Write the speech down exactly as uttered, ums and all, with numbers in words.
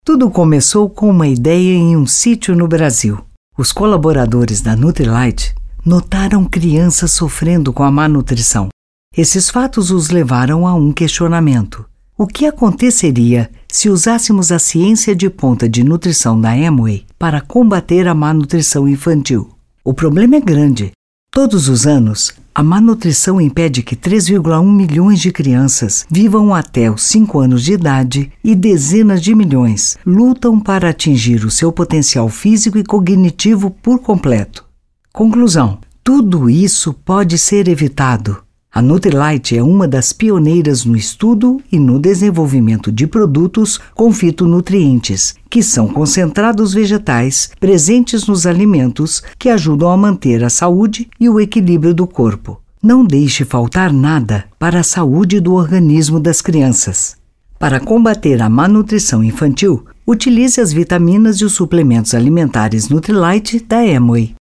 Tudo começou com uma ideia em um sítio no Brasil. Os colaboradores da Nutrilite notaram crianças sofrendo com a má nutrição. Esses fatos os levaram a um questionamento. O que aconteceria se usássemos a ciência de ponta de nutrição da Amway para combater a má nutrição infantil? O problema é grande. Todos os anos, a má nutrição impede que três vírgula um milhões de crianças vivam até os cinco anos de idade e dezenas de milhões lutam para atingir o seu potencial físico e cognitivo por completo. Conclusão: tudo isso pode ser evitado. A Nutrilite é uma das pioneiras no estudo e no desenvolvimento de produtos com fitonutrientes, que são concentrados vegetais presentes nos alimentos que ajudam a manter a saúde e o equilíbrio do corpo. Não deixe faltar nada para a saúde do organismo das crianças. Para combater a má nutrição infantil, utilize as vitaminas e os suplementos alimentares Nutrilite da Amway.